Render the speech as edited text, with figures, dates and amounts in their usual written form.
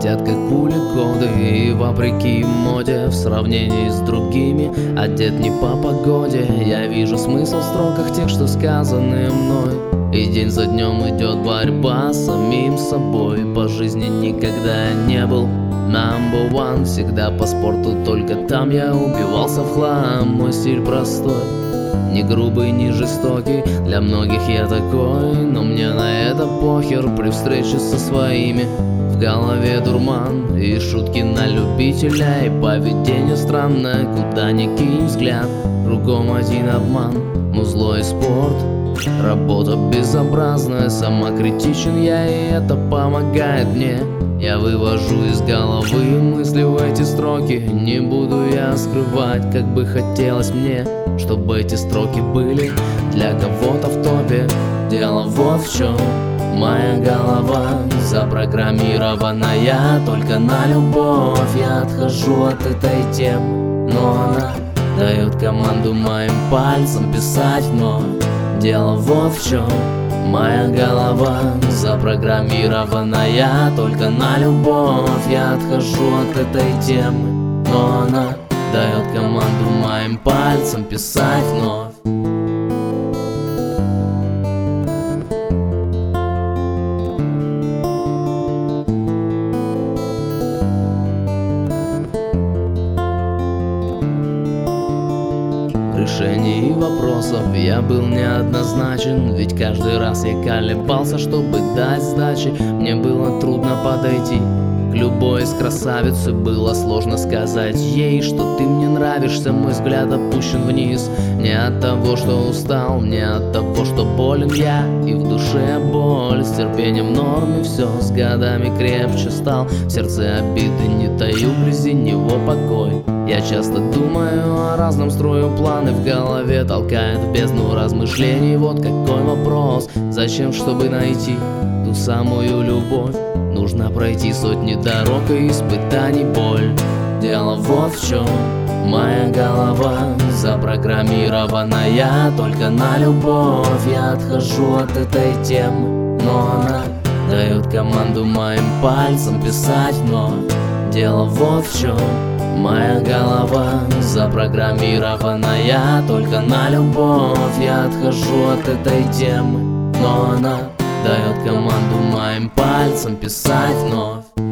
летят как пули годы, и вопреки моде в сравнении с другими одет не по погоде. Я вижу смысл в строках тех, что сказаны мной, и день за днем идет борьба с самим собой. По жизни никогда я не был number one, всегда по спорту, только там я убивался в хлам. Мой стиль простой, не грубый, не жестокий, для многих я такой, но мне на это похер. При встрече со своими в голове дурман, и шутки на любителя, и поведение странное, куда ни кинь взгляд, кругом один обман. Музло и спорт, работа безобразная, самокритичен я, и это помогает мне. Я вывожу из головы мысли в эти строки, не буду я скрывать, как бы хотелось мне, чтобы эти строки были для кого-то в топе. Дело вот в чем: моя голова запрограммированная только на любовь. Я отхожу от этой темы, но она дает команду моим пальцам писать вновь. Дело вот в чем: моя голова запрограммированная только на любовь. Я отхожу от этой темы, но она дает команду моим пальцам писать вновь. В решении вопросов я был неоднозначен, ведь каждый раз я колебался, чтобы дать сдачи. Мне было трудно подойти к любой из красавиц, и было сложно сказать ей, что ты мне нравишься. Мой взгляд опущен вниз, не от того, что устал, не от того, что болен я, и в душе боль. С терпением норм, и все с годами крепче стал. В сердце обиды не таю, грязи него покой. Я часто думаю о разном, строю планы в голове, толкает в бездну размышлений. Вот какой вопрос: зачем, чтобы найти ту самую любовь, нужно пройти сотни дорог и испытаний, боль. Дело вот в чем: моя голова запрограммированная только на любовь. Я отхожу от этой темы, но она дает команду моим пальцам писать вновь. Дело вот в чем: моя голова запрограммированная только на любовь. Я отхожу от этой темы, но она дает команду моим пальцам писать вновь.